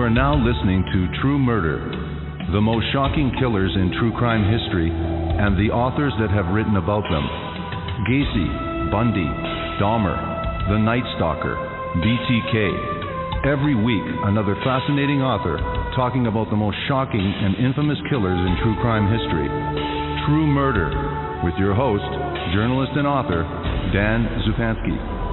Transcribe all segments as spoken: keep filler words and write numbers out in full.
are now listening to True Murder, the most shocking killers in true crime history and the authors that have written about them. Gacy, Bundy, Dahmer, The Night Stalker, B T K. Every week, another fascinating author talking about the most shocking and infamous killers in true crime history. True Murder, with your host, journalist and author, Dan Zupansky.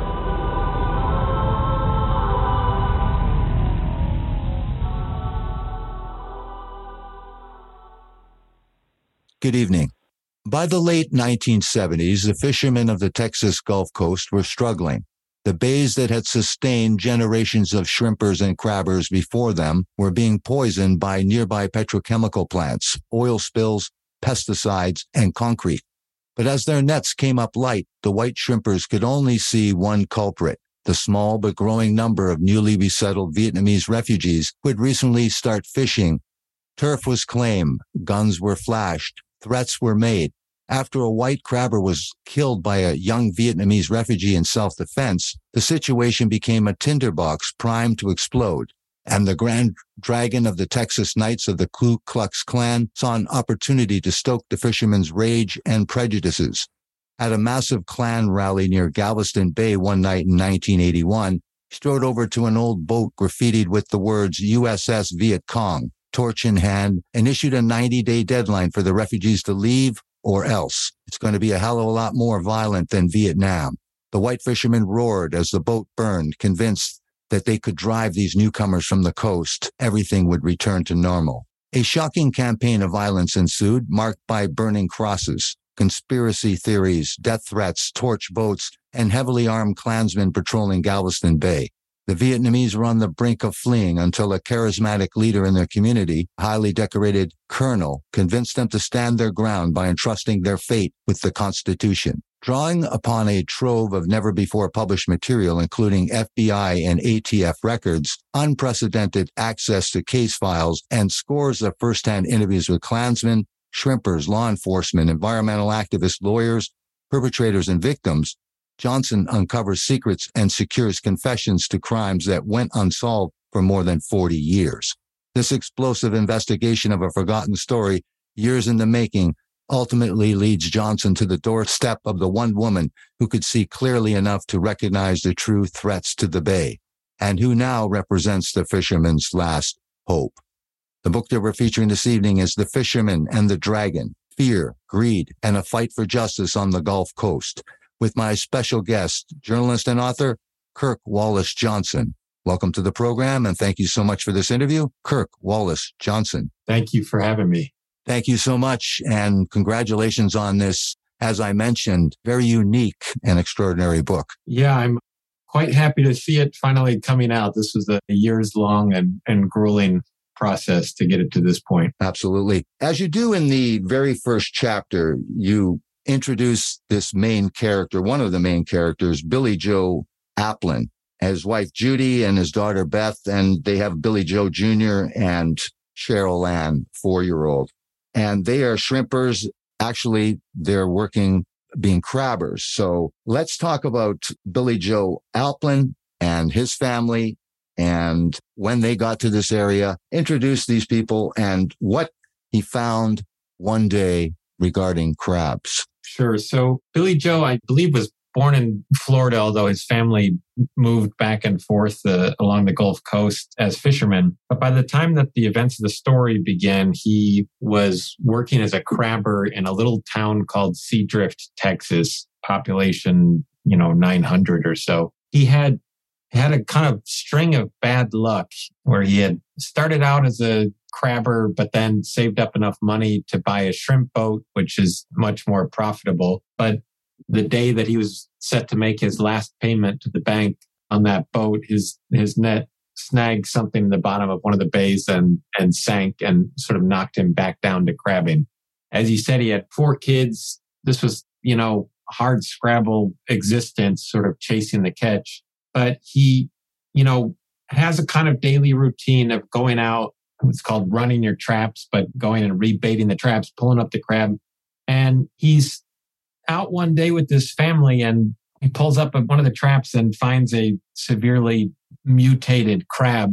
Good evening. By the late nineteen seventies, the fishermen of the Texas Gulf Coast were struggling. The bays that had sustained generations of shrimpers and crabbers before them were being poisoned by nearby petrochemical plants, oil spills, pesticides, and concrete. But as their nets came up light, the white shrimpers could only see one culprit, the small but growing number of newly resettled Vietnamese refugees who had recently started fishing. Turf was claimed, guns were flashed, threats were made. After a white crabber was killed by a young Vietnamese refugee in self-defense, the situation became a tinderbox primed to explode, and the Grand Dragon of the Texas Knights of the Ku Klux Klan saw an opportunity to stoke the fishermen's rage and prejudices. At a massive Klan rally near Galveston Bay one night in nineteen eighty-one, he strode over to an old boat graffitied with the words U S S Viet Cong, torch in hand, and issued a ninety-day deadline for the refugees to leave or else. It's going to be a hell of a lot more violent than Vietnam. The white fishermen roared as the boat burned, convinced that they could drive these newcomers from the coast. Everything would return to normal. A shocking campaign of violence ensued, marked by burning crosses, conspiracy theories, death threats, torch boats, and heavily armed Klansmen patrolling Galveston Bay. The Vietnamese were on the brink of fleeing until a charismatic leader in their community, a highly decorated colonel, convinced them to stand their ground by entrusting their fate with the Constitution. Drawing upon a trove of never-before-published material, including F B I and A T F records, unprecedented access to case files, and scores of first-hand interviews with Klansmen, shrimpers, law enforcement, environmental activists, lawyers, perpetrators, and victims, Johnson uncovers secrets and secures confessions to crimes that went unsolved for more than forty years. This explosive investigation of a forgotten story, years in the making, ultimately leads Johnson to the doorstep of the one woman who could see clearly enough to recognize the true threats to the bay, and who now represents the fishermen's last hope. The book that we're featuring this evening is The Fisherman and the Dragon, Fear, Greed, and a Fight for Justice on the Gulf Coast, with my special guest, journalist and author, Kirk Wallace Johnson. Welcome to the program, and thank you so much for this interview, Kirk Wallace Johnson. Thank you for having me. Thank you so much, and congratulations on this, as I mentioned, very unique and extraordinary book. Yeah, I'm quite happy to see it finally coming out. This was a years-long and, and grueling process to get it to this point. Absolutely. As you do in the very first chapter, you introduce this main character, one of the main characters, Billy Joe Applin, his wife Judy and his daughter Beth, and they have Billy Joe Junior and Cheryl Ann, four-year-old. And they are shrimpers. Actually, they're working being crabbers. So let's talk about Billy Joe Applin and his family and when they got to this area, introduce these people and what he found one day regarding crabs. Sure. So Billy Joe, I believe, was born in Florida, although his family moved back and forth uh, along the Gulf Coast as fishermen. But by the time that the events of the story began, he was working as a crabber in a little town called Seadrift, Texas, population, you know, nine hundred or so. He had had a kind of string of bad luck where he had started out as a crabber, but then saved up enough money to buy a shrimp boat, which is much more profitable. But the day that he was set to make his last payment to the bank on that boat, his his net snagged something in the bottom of one of the bays and and sank and sort of knocked him back down to crabbing. As you said, he had four kids. This was, you know, hard scrabble existence, sort of chasing the catch. But he, you know, has a kind of daily routine of going out. It's called running your traps, but going and rebaiting the traps, pulling up the crab. And he's out one day with this family and he pulls up at one of the traps and finds a severely mutated crab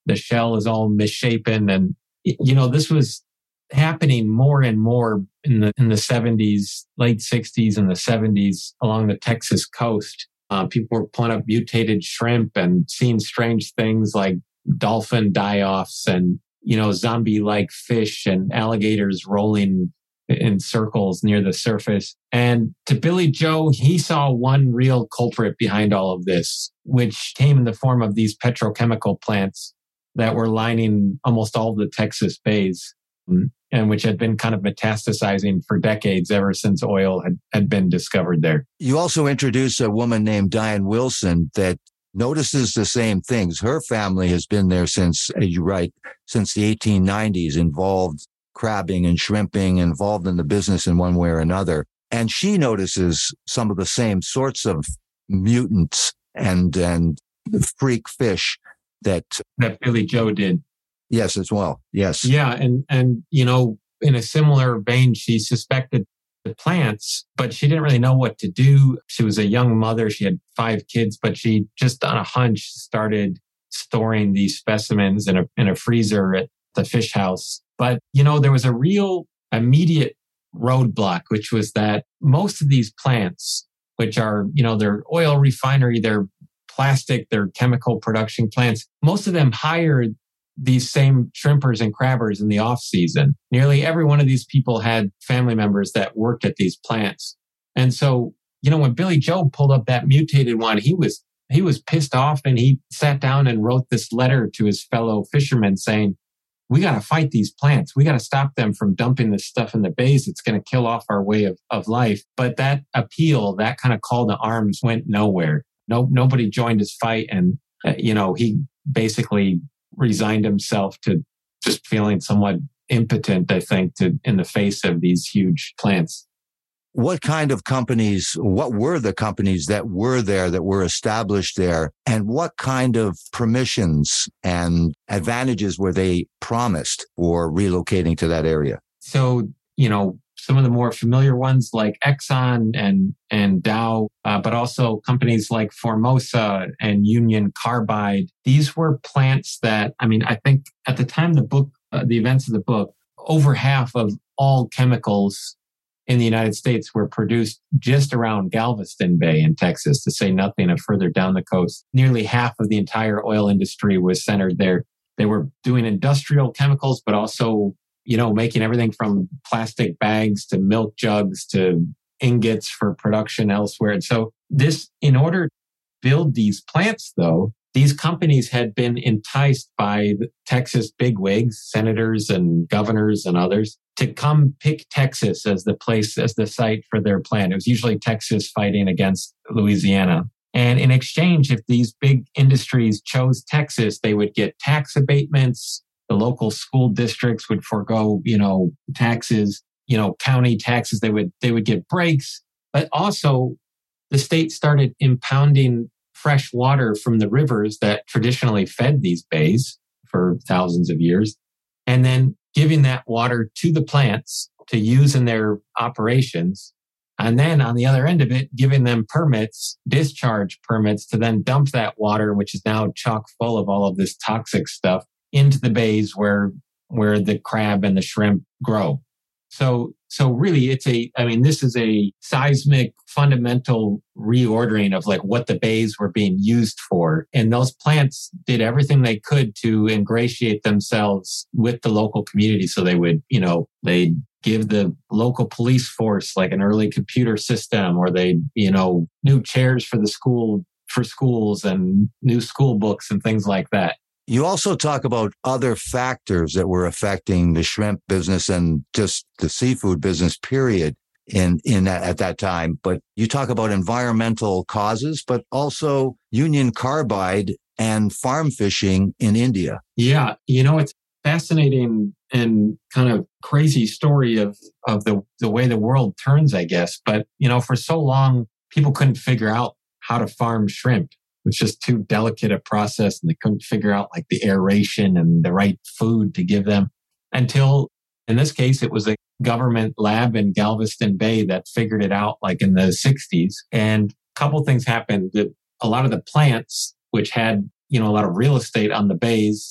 the shell is all misshapen. And, you know, this was happening more and more in the in the seventies, late sixties and the seventies along the Texas coast. Uh, people were pulling up mutated shrimp and seeing strange things like dolphin die-offs and, you know, zombie-like fish and alligators rolling in circles near the surface. And to Billy Joe, he saw one real culprit behind all of this, which came in the form of these petrochemical plants that were lining almost all of the Texas bays, and which had been kind of metastasizing for decades ever since oil had, had been discovered there. You also introduce a woman named Diane Wilson that notices the same things. Her family has been there since, as you write, since the eighteen nineties, involved crabbing and shrimping, involved in the business in one way or another. And she notices some of the same sorts of mutants and, and freak fish that... That Billy Joe did. Yes, as well. Yes. Yeah. And, and, you know, in a similar vein, she suspected the plants, but she didn't really know what to do. She was a young mother. She had five kids, but she just on a hunch started storing these specimens in a, in a freezer at the fish house. But, you know, there was a real immediate roadblock, which was that most of these plants, which are, you know, they're oil refinery, they're plastic, they're chemical production plants, most of them hired these same shrimpers and crabbers in the off season. Nearly every one of these people had family members that worked at these plants. And so, you know, when Billy Joe pulled up that mutated one, he was, he was pissed off, and he sat down and wrote this letter to his fellow fishermen saying, we got to fight these plants. We got to stop them from dumping this stuff in the bays. It's going to kill off our way of, of life. But that appeal, that kind of call to arms went nowhere. No, nobody joined his fight. And, uh, you know, he basically resigned himself to just feeling somewhat impotent, I think, to in the face of these huge plants. What kind of companies, what were the companies that were there, that were established there, and what kind of permissions and advantages were they promised for relocating to that area? So, you know, some of the more familiar ones like Exxon and, and Dow, uh, but also companies like Formosa and Union Carbide. These were plants that, I mean, I think at the time the book, uh, the events of the book, over half of all chemicals in the United States were produced just around Galveston Bay in Texas, to say nothing of further down the coast. Nearly half of the entire oil industry was centered there. They were doing industrial chemicals, but also, you know, making everything from plastic bags to milk jugs to ingots for production elsewhere. And so this, in order to build these plants, though, these companies had been enticed by the Texas bigwigs, senators and governors and others, to come pick Texas as the place, as the site for their plant. It was usually Texas fighting against Louisiana. And in exchange, if these big industries chose Texas, they would get tax abatements. The local school districts would forego, you know, taxes, you know, county taxes. They would, they would get breaks. But also the state started impounding fresh water from the rivers that traditionally fed these bays for thousands of years, and then giving that water to the plants to use in their operations. And then on the other end of it, giving them permits, discharge permits, to then dump that water, which is now chock full of all of this toxic stuff, into the bays where, where the crab and the shrimp grow. So, so really it's a, I mean, this is a seismic fundamental reordering of like what the bays were being used for. And those plants did everything they could to ingratiate themselves with the local community. So they would, you know, they'd give the local police force like an early computer system, or they'd, you know, new chairs for the school, for schools, and new school books and things like that. You also talk about other factors that were affecting the shrimp business and just the seafood business, period, in, in that, at that time. But you talk about environmental causes, but also Union Carbide and farm fishing in India. Yeah. You know, it's fascinating and kind of crazy story of, of the, the way the world turns, I guess. But, you know, for so long, people couldn't figure out how to farm shrimp. It was just too delicate a process, and they couldn't figure out like the aeration and the right food to give them, until in this case, it was a government lab in Galveston Bay that figured it out like in the sixties. And a couple things happened. That a lot of the plants, which had, you know, a lot of real estate on the bays,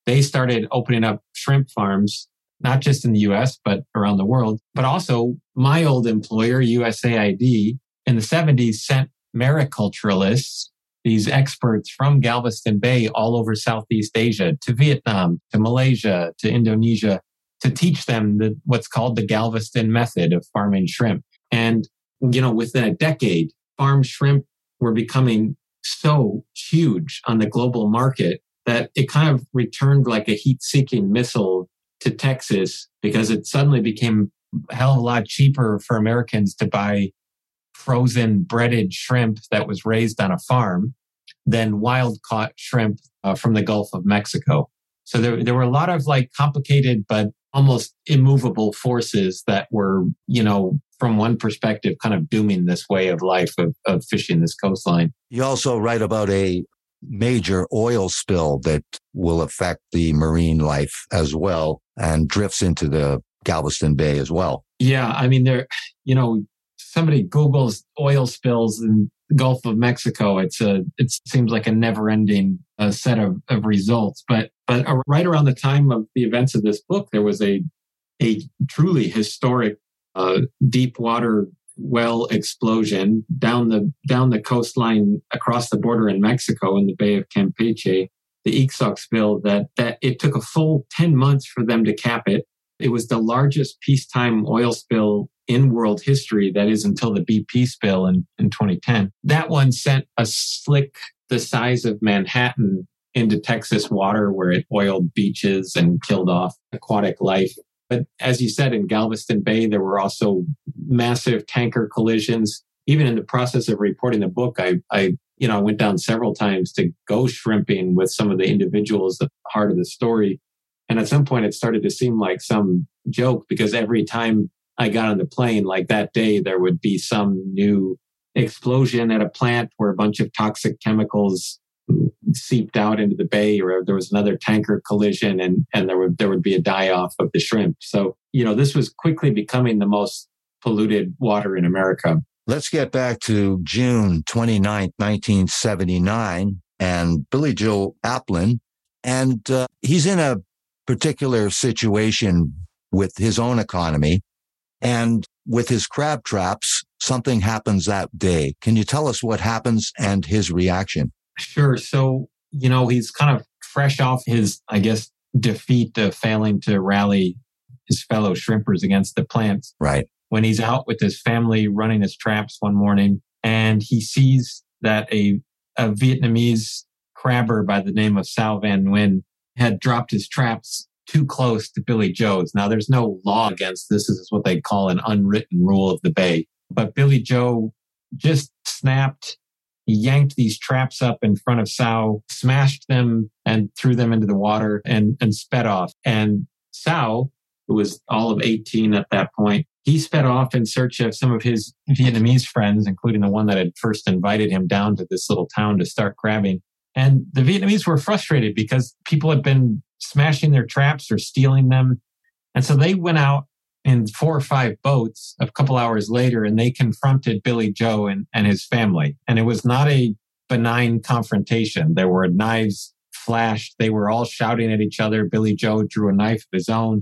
they started opening up shrimp farms, not just in the U S, but around the world. But also my old employer, U S A I D, in the seventies sent mariculturalists, these experts from Galveston Bay all over Southeast Asia, to Vietnam, to Malaysia, to Indonesia, to teach them the, what's called the Galveston method of farming shrimp. And, you know, within a decade, farm shrimp were becoming so huge on the global market that it kind of returned like a heat-seeking missile to Texas, because it suddenly became a hell of a lot cheaper for Americans to buy frozen breaded shrimp that was raised on a farm than wild caught shrimp uh, from the Gulf of Mexico. So there, there were a lot of like complicated but almost immovable forces that were, you know, from one perspective, kind of dooming this way of life of, of fishing this coastline. You also write about a major oil spill that will affect the marine life as well and drifts into the Galveston Bay as well. Yeah, I mean, there, you know, somebody Googles oil spills in the Gulf of Mexico. It's a, it seems like a never-ending uh, set of, of results. But but right around the time of the events of this book, there was a a truly historic uh, deep water well explosion down the down the coastline across the border in Mexico in the Bay of Campeche, the Ixoc spill. That that it took a full ten months for them to cap it. It was the largest peacetime oil spill in world history, that is until the B P spill in, in twenty ten. That one sent a slick the size of Manhattan into Texas water, where it oiled beaches and killed off aquatic life. But as you said, in Galveston Bay, there were also massive tanker collisions. Even in the process of reporting the book, I, I you know, I went down several times to go shrimping with some of the individuals at the heart of the story. And at some point, it started to seem like some joke, because every time I got on the plane, like that day, there would be some new explosion at a plant where a bunch of toxic chemicals seeped out into the bay, or there was another tanker collision, and, and there would there would be a die-off of the shrimp. So, you know, this was quickly becoming the most polluted water in America. Let's get back to June twenty-ninth, nineteen seventy-nine, and Billy Joe Aplin. And uh, he's in a particular situation with his own economy. And with his crab traps, something happens that day. Can you tell us what happens and his reaction? Sure. So, you know, he's kind of fresh off his, I guess, defeat of failing to rally his fellow shrimpers against the plants. Right. When he's out with his family running his traps one morning, and he sees that a, a Vietnamese crabber by the name of Sal Van Nguyen had dropped his traps too close to Billy Joe's. Now, there's no law against this. This is what they call an unwritten rule of the bay. But Billy Joe just snapped. He yanked these traps up in front of Sal, smashed them, and threw them into the water and, and sped off. And Sal, who was all of eighteen at that point, he sped off in search of some of his Vietnamese friends, including the one that had first invited him down to this little town to start crabbing. And the Vietnamese were frustrated because people had been smashing their traps or stealing them. And so they went out in four or five boats a couple hours later, and they confronted Billy Joe and, and his family. And it was not a benign confrontation. There were knives flashed. They were all shouting at each other. Billy Joe drew a knife of his own.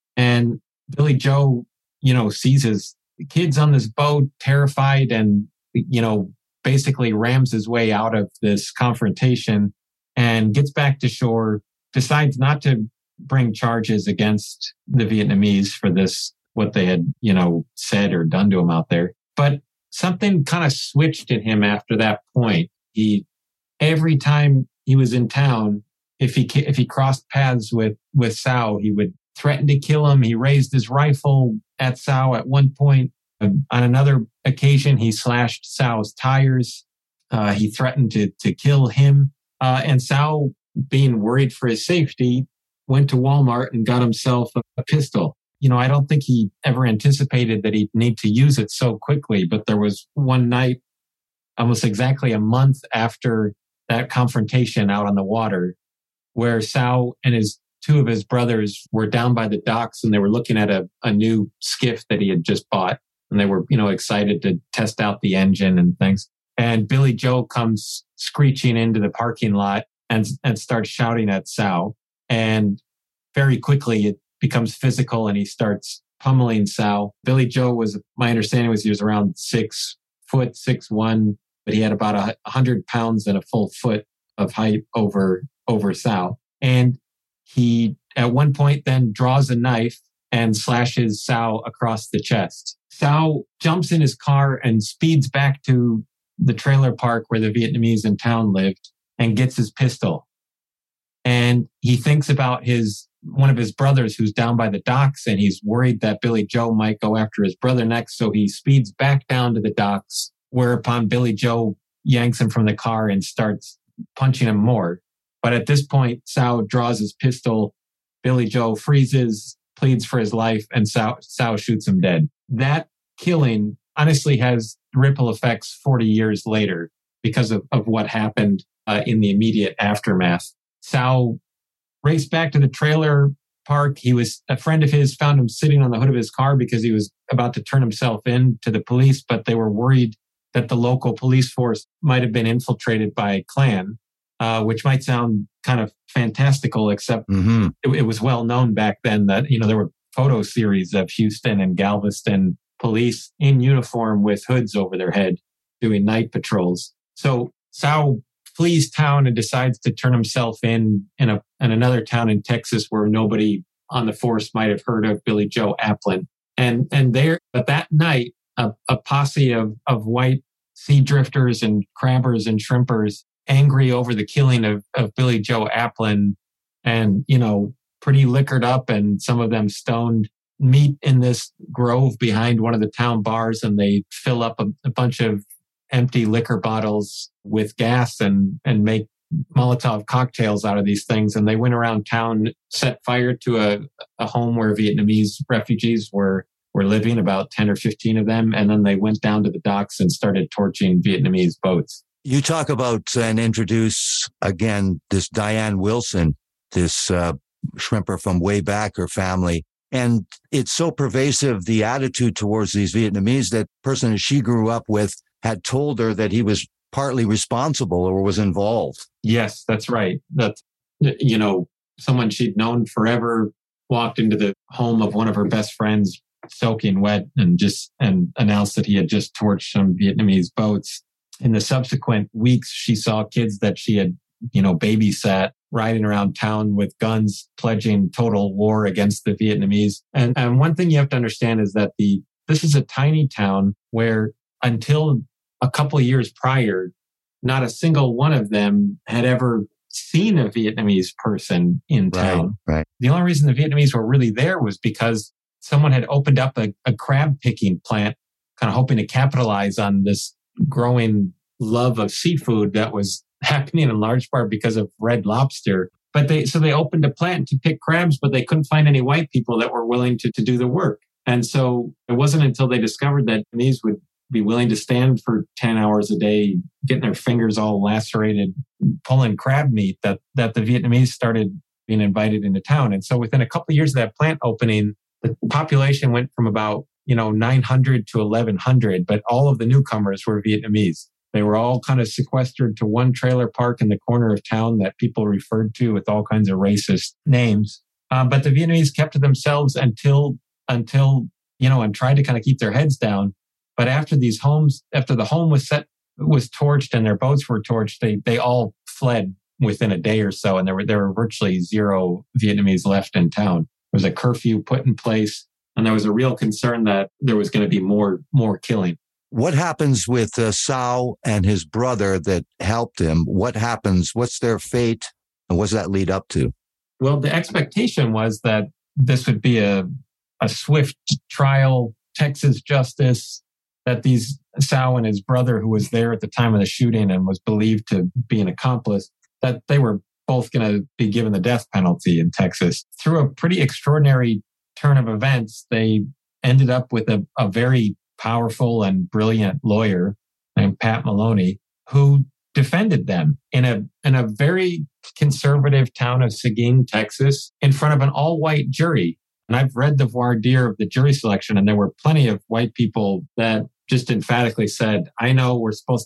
And Billy Joe, you know, sees his kids on this boat, terrified, and, you know, basically rams his way out of this confrontation and gets back to shore, decides not to bring charges against the Vietnamese for this, what they had, you know, said or done to him out there. But something kind of switched in him after that point. He, every time he was in town, if he, if he crossed paths with, with Sal, he would threaten to kill him. He raised his rifle at Sal at one point. On another occasion, he slashed Sal's tires. Uh, he threatened to, to kill him. Uh, and Sal, being worried for his safety, went to Walmart and got himself a, a pistol. You know, I don't think he ever anticipated that he'd need to use it so quickly, but there was one night, almost exactly a month after that confrontation out on the water, where Sal and his two of his brothers were down by the docks, and they were looking at a, a new skiff that he had just bought. And they were, you know, excited to test out the engine and things. And Billy Joe comes screeching into the parking lot and, and starts shouting at Sal. And very quickly it becomes physical and he starts pummeling Sal. Billy Joe was, my understanding was he was around six foot, six one, but he had about a hundred pounds and a full foot of height over, over Sal. And he, at one point, then draws a knife and slashes Sal across the chest. Sal jumps in his car and speeds back to the trailer park where the Vietnamese in town lived and gets his pistol. And he thinks about his one of his brothers who's down by the docks, and he's worried that Billy Joe might go after his brother next. So he speeds back down to the docks, whereupon Billy Joe yanks him from the car and starts punching him more. But at this point, Sal draws his pistol. Billy Joe freezes, pleads for his life, and Sal, Sal shoots him dead. That killing honestly has ripple effects forty years later because of, of what happened uh, in the immediate aftermath. Sal raced back to the trailer park. He was, a friend of his found him sitting on the hood of his car because he was about to turn himself in to the police, but they were worried that the local police force might have been infiltrated by a Klan, uh, which might sound kind of fantastical, except mm-hmm. it, it was well known back then that, you know, there were photo series of Houston and Galveston police in uniform with hoods over their head doing night patrols. So Sal flees town and decides to turn himself in in, a, in another town in Texas where nobody on the force might have heard of Billy Joe Applin. And and there, but that night, a, a posse of, of white sea drifters and crabbers and shrimpers, angry over the killing of, of Billy Joe Applin, and, you know, pretty liquored up, and some of them stoned, meet in this grove behind one of the town bars, and they fill up a, a bunch of empty liquor bottles with gas and, and make Molotov cocktails out of these things. And they went around town, set fire to a, a home where Vietnamese refugees were, were living, about ten or fifteen of them. And then they went down to the docks and started torching Vietnamese boats. You talk about and introduce again this Diane Wilson, this uh, shrimper from way back, her family. And it's so pervasive, the attitude towards these Vietnamese, that person that she grew up with had told her that he was partly responsible or was involved. Yes, that's right. That, you know, someone she'd known forever walked into the home of one of her best friends soaking wet and just and announced that he had just torched some Vietnamese boats. In the subsequent weeks, she saw kids that she had, you know, babysat riding around town with guns, pledging total war against the Vietnamese. And, and one thing you have to understand is that the this is a tiny town where until a couple of years prior, not a single one of them had ever seen a Vietnamese person in town. Right, right. The only reason the Vietnamese were really there was because someone had opened up a, a crab picking plant, kind of hoping to capitalize on this growing love of seafood that was happening in large part because of Red Lobster. But they, so they opened a plant to pick crabs, but they couldn't find any white people that were willing to, to do the work. And so it wasn't until they discovered that these would be willing to stand for ten hours a day, getting their fingers all lacerated, pulling crab meat, that, that the Vietnamese started being invited into town. And so within a couple of years of that plant opening, the population went from about, you know, nine hundred to eleven hundred, but all of the newcomers were Vietnamese. They were all kind of sequestered to one trailer park in the corner of town that people referred to with all kinds of racist names. Um, but the Vietnamese kept to themselves until, until, you know, and tried to kind of keep their heads down. But after these homes, after the home was set, was torched and their boats were torched, they they all fled within a day or so, and there were there were virtually zero Vietnamese left in town. There was a curfew put in place, and there was a real concern that there was going to be more more killing. What happens with uh, Sal and his brother that helped him? What happens? What's their fate, and what does that lead up to? Well, the expectation was that this would be a a swift trial, Texas justice. That these Sal and his brother, who was there at the time of the shooting and was believed to be an accomplice, that they were both going to be given the death penalty in Texas. Through a pretty extraordinary turn of events, they ended up with a, a very powerful and brilliant lawyer named Pat Maloney, who defended them in a in a very conservative town of Seguin, Texas, in front of an all-white jury. And I've read the voir dire of the jury selection, and there were plenty of white people that just emphatically said, I know we're supposed to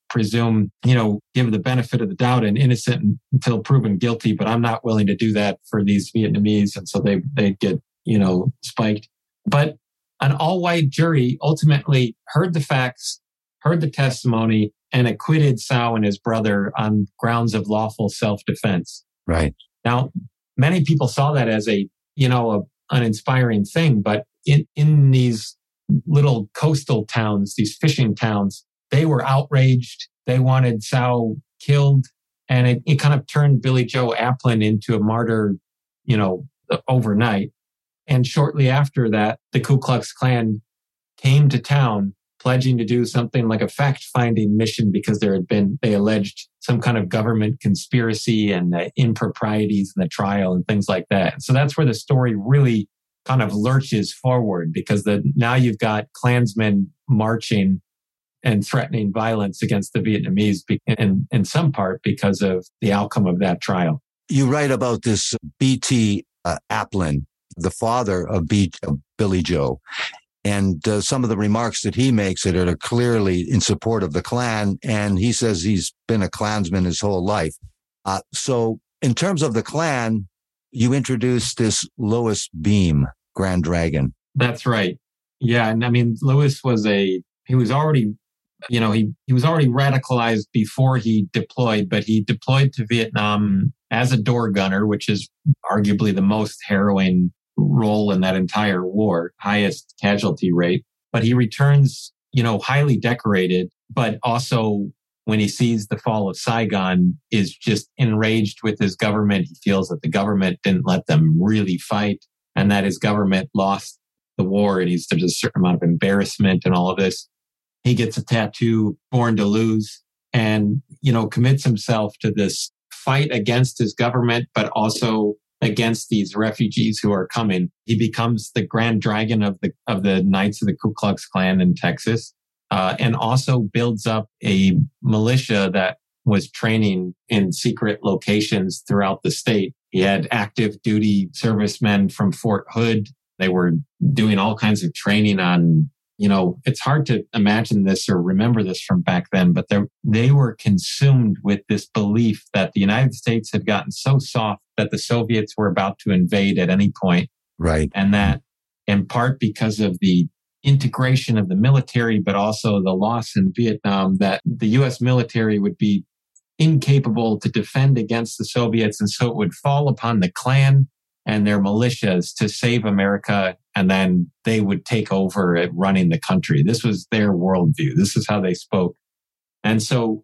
presume, you know, give the benefit of the doubt and innocent until proven guilty, but I'm not willing to do that for these Vietnamese. And so they, they get, you know, spiked. But an all-white jury ultimately heard the facts, heard the testimony, and acquitted Sao and his brother on grounds of lawful self-defense. Right. Now, many people saw that as a, you know, a, an inspiring thing, but in, in these little coastal towns, these fishing towns, they were outraged. They wanted Sao killed. And it, it kind of turned Billy Joe Aplin into a martyr, you know, overnight. And shortly after that, the Ku Klux Klan came to town pledging to do something like a fact-finding mission because there had been, they alleged some kind of government conspiracy and uh, improprieties in the trial and things like that. And so that's where the story really kind of lurches forward, because the, now you've got Klansmen marching and threatening violence against the Vietnamese, in, in some part because of the outcome of that trial. You write about this B T Uh, Aplin, the father of B, uh, Billy Joe, and uh, some of the remarks that he makes that are clearly in support of the Klan. And he says he's been a Klansman his whole life. Uh, so in terms of the Klan, you introduced this Louis Beam, Grand Dragon. That's right. Yeah. And I mean, Louis was a, he was already, you know, he, he was already radicalized before he deployed, but he deployed to Vietnam as a door gunner, which is arguably the most harrowing role in that entire war, highest casualty rate. But he returns, you know, highly decorated, but also when he sees the fall of Saigon is just enraged with his government. He feels that the government didn't let them really fight and that his government lost the war. And he's, there's a certain amount of embarrassment and all of this. He gets a tattoo, Born to Lose, and, you know, commits himself to this fight against his government, but also against these refugees who are coming. He becomes the Grand Dragon of the of the Knights of the Ku Klux Klan in Texas, uh, and also builds up a militia that was training in secret locations throughout the state. He had active duty servicemen from Fort Hood. They were doing all kinds of training on, you know, it's hard to imagine this or remember this from back then, but they were consumed with this belief that the United States had gotten so soft that the Soviets were about to invade at any point. Right. And that in part because of the integration of the military, but also the loss in Vietnam, that the U S military would be incapable to defend against the Soviets. And so it would fall upon the Klan and their militias to save America, and then they would take over at running the country. This was their worldview. This is how they spoke. And so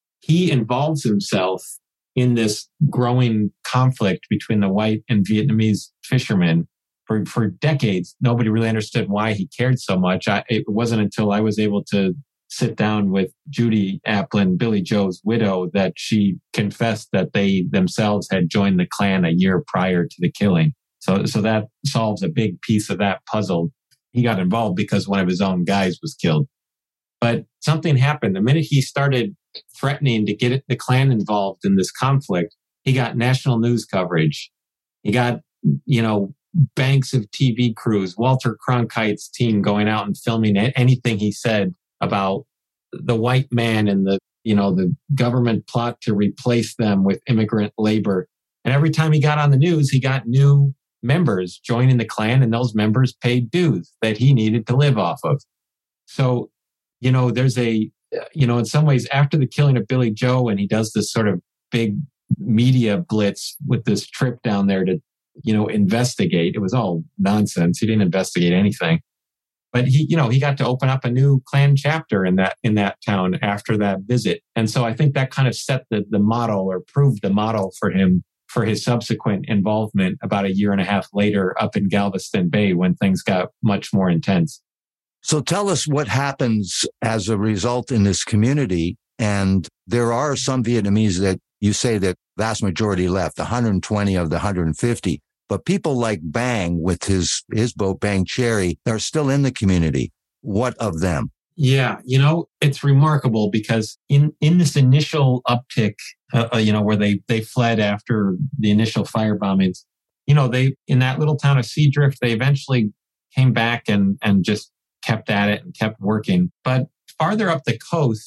he involves himself in this growing conflict between the white and Vietnamese fishermen for, for decades. Nobody really understood why he cared so much. I, it wasn't until I was able to sit down with Judy Aplin, Billy Joe's widow, that she confessed that they themselves had joined the Klan a year prior to the killing. So, so that solves a big piece of that puzzle. He got involved because one of his own guys was killed. But something happened. The minute he started threatening to get the Klan involved in this conflict, he got national news coverage. He got, you know, banks of T V crews, Walter Cronkite's team going out and filming anything he said about the white man and the, you know, the government plot to replace them with immigrant labor. And every time he got on the news, he got new members joining the Klan, and those members paid dues that he needed to live off of. So, you know, there's a, you know, in some ways after the killing of Billy Joe, and he does this sort of big media blitz with this trip down there to, you know, investigate. It was all nonsense. He didn't investigate anything. But he, you know, he got to open up a new Klan chapter in that in that town after that visit. And so I think that kind of set the, the model, or proved the model for him for his subsequent involvement about a year and a half later up in Galveston Bay when things got much more intense. So tell us what happens as a result in this community. And there are some Vietnamese that you say that vast majority left, one hundred twenty of the one hundred fifty. But people like Bang with his, his boat, Bang Cherry, are still in the community. What of them? Yeah, you know, it's remarkable because in, in this initial uptick, uh, you know, where they, they fled after the initial fire bombings, you know, they, in that little town of Seadrift, they eventually came back and, and just kept at it and kept working. But farther up the coast,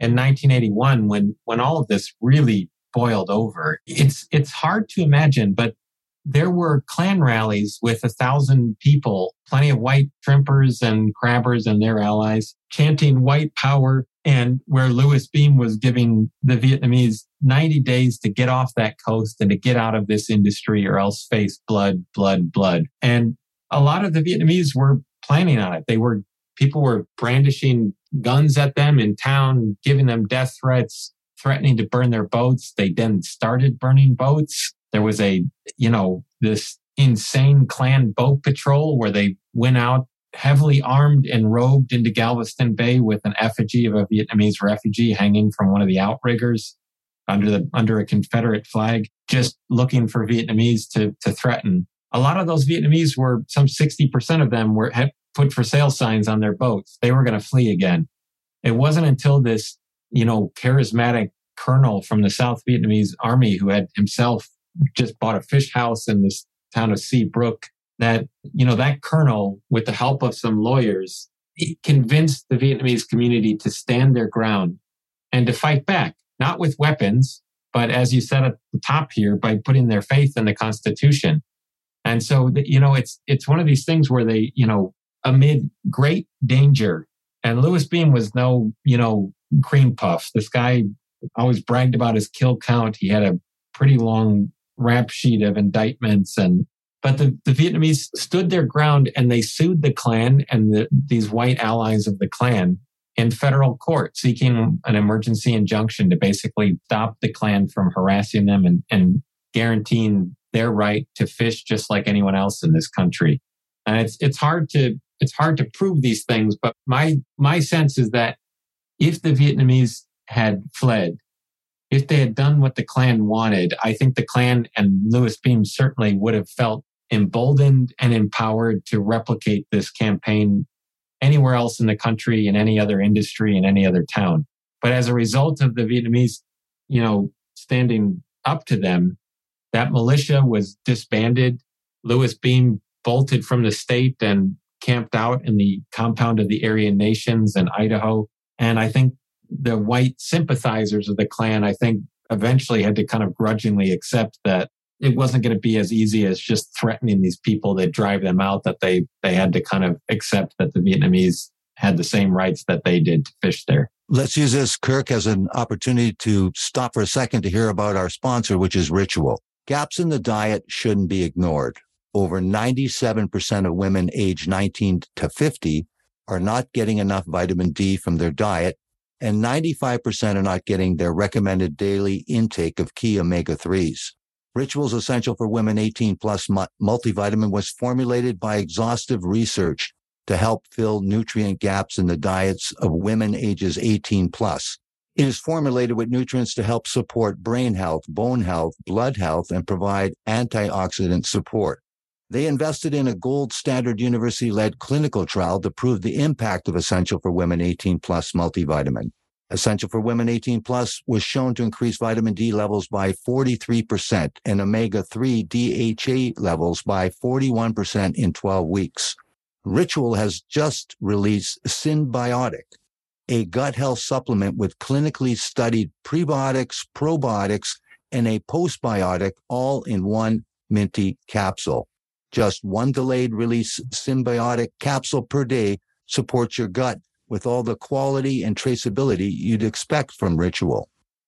in nineteen eighty-one, when, when all of this really boiled over, it's, it's hard to imagine, but there were Klan rallies with a thousand people, plenty of white shrimpers and crabbers and their allies chanting white power, and where Louis Beam was giving the Vietnamese ninety days to get off that coast and to get out of this industry or else face blood, blood, blood. And a lot of the Vietnamese were planning on it. They were, people were brandishing guns at them in town, giving them death threats, threatening to burn their boats. They then started burning boats. There was a, you know, this insane Klan boat patrol where they went out heavily armed and robed into Galveston Bay with an effigy of a Vietnamese refugee hanging from one of the outriggers under the under a Confederate flag, just looking for Vietnamese to to threaten. A lot of those Vietnamese were, some sixty percent of them were had put for sale signs on their boats. They were going to flee again. It wasn't until this, you know, charismatic colonel from the South Vietnamese army who had himself just bought a fish house in this town of Seabrook that, you know, that colonel, with the help of some lawyers, he convinced the Vietnamese community to stand their ground and to fight back, not with weapons, but as you said at the top here, by putting their faith in the Constitution. And so, you know, it's it's one of these things where they, you know, amid great danger, and Louis Beam was no, you know, cream puff. This guy always bragged about his kill count. He had a pretty long rap sheet of indictments, and but the, the Vietnamese stood their ground and they sued the Klan and the, these white allies of the Klan in federal court, seeking an emergency injunction to basically stop the Klan from harassing them and, and guaranteeing their right to fish just like anyone else in this country. And it's it's hard to it's hard to prove these things, but my my sense is that if the Vietnamese had fled, if they had done what the Klan wanted, I think the Klan and Louis Beam certainly would have felt emboldened and empowered to replicate this campaign anywhere else in the country, in any other industry, in any other town. But as a result of the Vietnamese, you know, standing up to them, that militia was disbanded. Louis Beam bolted from the state and camped out in the compound of the Aryan Nations in Idaho. And I think the white sympathizers of the Klan, I think, eventually had to kind of grudgingly accept that it wasn't going to be as easy as just threatening these people that drive them out, that they they had to kind of accept that the Vietnamese had the same rights that they did to fish there. Let's use this, Kirk, as an opportunity to stop for a second to hear about our sponsor, which is Ritual. Gaps in the diet shouldn't be ignored. Over ninety-seven percent of women aged nineteen to fifty are not getting enough vitamin D from their diet, and ninety-five percent are not getting their recommended daily intake of key omega threes. Ritual's Essential for Women eighteen plus multivitamin was formulated by exhaustive research to help fill nutrient gaps in the diets of women ages eighteen plus. It is formulated with nutrients to help support brain health, bone health, blood health, and provide antioxidant support. They invested in a gold standard university-led clinical trial to prove the impact of Essential for Women eighteen plus multivitamin. Essential for Women eighteen plus was shown to increase vitamin D levels by forty-three percent and omega three D H A levels by forty-one percent in twelve weeks. Ritual has just released Synbiotic, a gut health supplement with clinically studied prebiotics, probiotics, and a postbiotic all in one minty capsule. Just one delayed release Synbiotic capsule per day supports your gut with all the quality and traceability you'd expect from Ritual.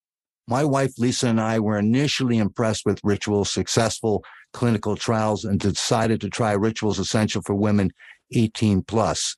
My wife, Lisa, and I were initially impressed with Ritual's successful clinical trials and decided to try Ritual's Essential for Women eighteen plus.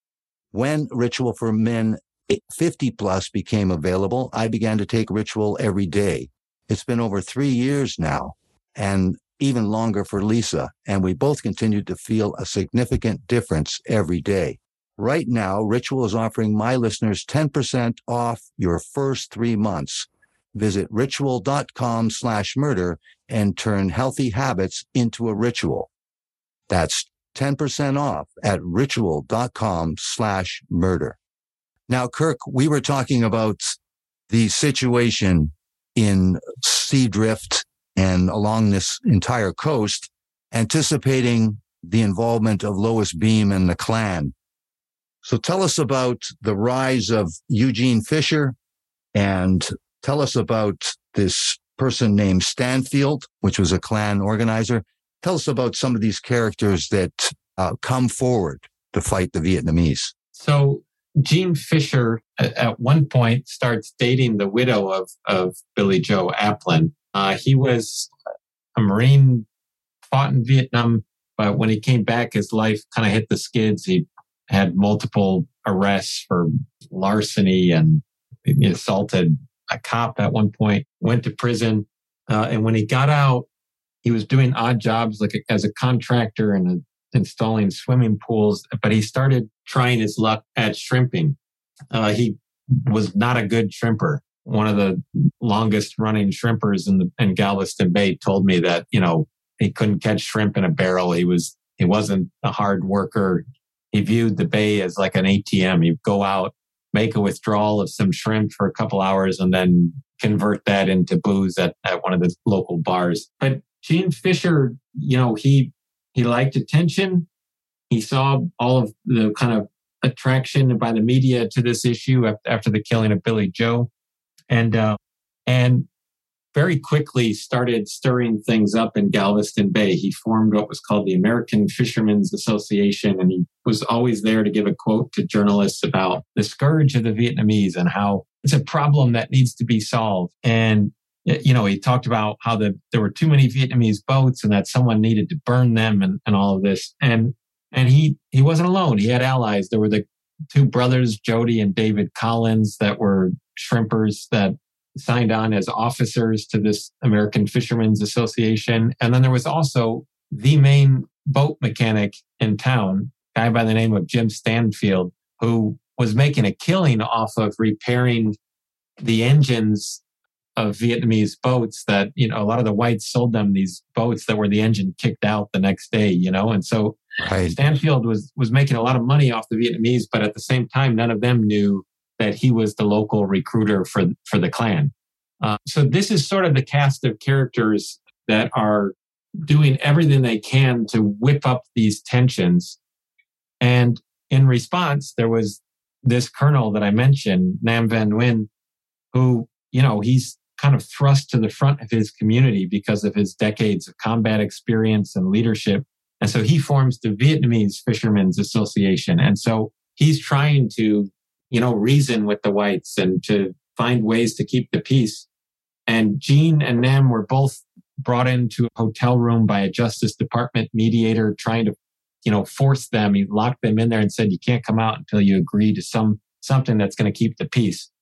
When Ritual for Men fifty plus became available, I began to take Ritual every day. It's been over three years now, and even longer for Lisa, and we both continued to feel a significant difference every day. Right now, Ritual is offering my listeners ten percent off your first three months. Visit ritual.com slash murder and turn healthy habits into a ritual. That's ten percent off at ritual.com slash murder. Now, Kirk, we were talking about the situation in Seadrift and along this entire coast, anticipating the involvement of Louis Beam and the Klan. So tell us about the rise of Eugene Fisher And tell us about this person named Stanfield, which was a Klan organizer. Tell us about some of these characters that uh, come forward to fight the Vietnamese. So Gene Fisher, at, at one point, starts dating the widow of, of Billy Joe Applin. Uh, he was a Marine, fought in Vietnam, but when he came back, his life kind of hit the skids. He had multiple arrests for larceny and he assaulted a cop at one point, went to prison. Uh, and when he got out, he was doing odd jobs like a, as a contractor and a, installing swimming pools, but he started trying his luck at shrimping. Uh, he was not a good shrimper. One of the longest running shrimpers in the in Galveston Bay told me that, you know, he couldn't catch shrimp in a barrel. He was, he wasn't a hard worker. He viewed the bay as like an A T M. He'd go out, make a withdrawal of some shrimp for a couple hours and then convert that into booze at, at one of the local bars. But Gene Fisher, you know, he, he liked attention. He saw all of the kind of attraction by the media to this issue after the killing of Billy Joe. And, uh, and very quickly started stirring things up in Galveston Bay. He formed what was called the American Fishermen's Association, and he was always there to give a quote to journalists about the scourge of the Vietnamese and how it's a problem that needs to be solved. And, you know, he talked about how the, there were too many Vietnamese boats and that someone needed to burn them and, and all of this. And, and he, he wasn't alone. He had allies. There were the two brothers, Jody and David Collins, that were shrimpers that signed on as officers to this American Fishermen's Association. And then there was also the main boat mechanic in town, a guy by the name of Jim Stanfield, who was making a killing off of repairing the engines of Vietnamese boats that, you know, a lot of the whites sold them these boats that were the engine kicked out the next day, you know? And so right. Stanfield was, was making a lot of money off the Vietnamese, but at the same time, none of them knew that he was the local recruiter for, for the Klan. Uh, so this is sort of the cast of characters that are doing everything they can to whip up these tensions. And in response, there was this colonel that I mentioned, Nam Van Nguyen, who, you know, he's kind of thrust to the front of his community because of his decades of combat experience and leadership. And so he forms the Vietnamese Fishermen's Association. And so he's trying to, you know, reason with the whites and to find ways to keep the peace. And Gene and Nam were both brought into a hotel room by a Justice Department mediator trying to, you know, force them. He locked them in there and said, you can't come out until you agree to some something that's going to keep the peace.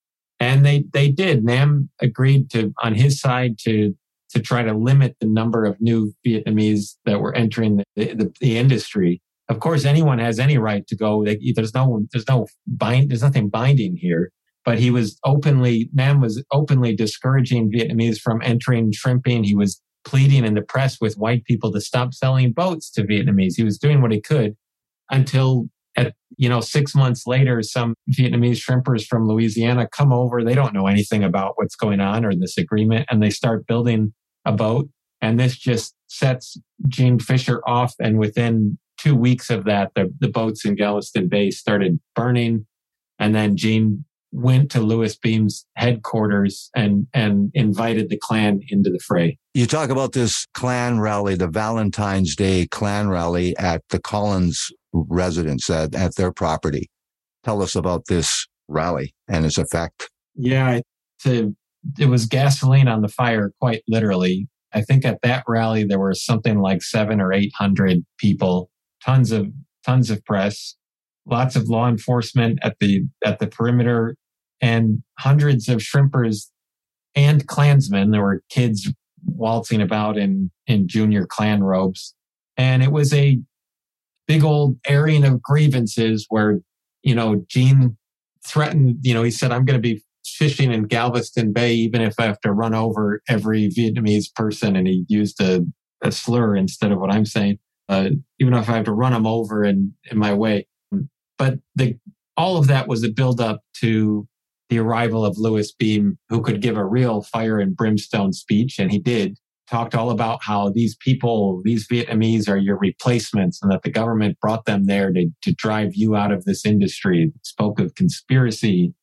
And they they did. Nam agreed to, on his side, to to try to limit the number of new Vietnamese that were entering the, the, the industry. Of course, anyone has any right to go. They, there's no there's no bind. There's nothing binding here. But he was openly, Nam was openly discouraging Vietnamese from entering shrimping. He was pleading in the press with white people to stop selling boats to Vietnamese. He was doing what he could until, at you know, six months later, some Vietnamese shrimpers from Louisiana come over. They don't know anything about what's going on or this agreement, and they start building a boat. And this just sets Gene Fisher off. And within two weeks of that, the, the boats in Galveston Bay started burning. And then Gene went to Louis Beam's headquarters and, and invited the Klan into the fray. You talk about this Klan rally, the Valentine's Day Klan rally at the Collins residence at, at their property. Tell us about this rally and its effect. Yeah, it, it was gasoline on the fire, quite literally. I think at that rally, there were something like seven or eight hundred people, tons of, tons of press, lots of law enforcement at the, at the perimeter, and hundreds of shrimpers and Klansmen. There were kids waltzing about in, in junior Klan robes. And it was a big old airing of grievances where, you know, Gene threatened, you know, he said, I'm going to be fishing in Galveston Bay, even if I have to run over every Vietnamese person. And he used a, a slur instead of what I'm saying, uh, even if I have to run them over in, in my way. But the, all of that was a buildup to the arrival of Louis Beam, who could give a real fire and brimstone speech. And he did. Talked all about how these people, these Vietnamese are your replacements and that the government brought them there to, to drive you out of this industry. Spoke of conspiracy.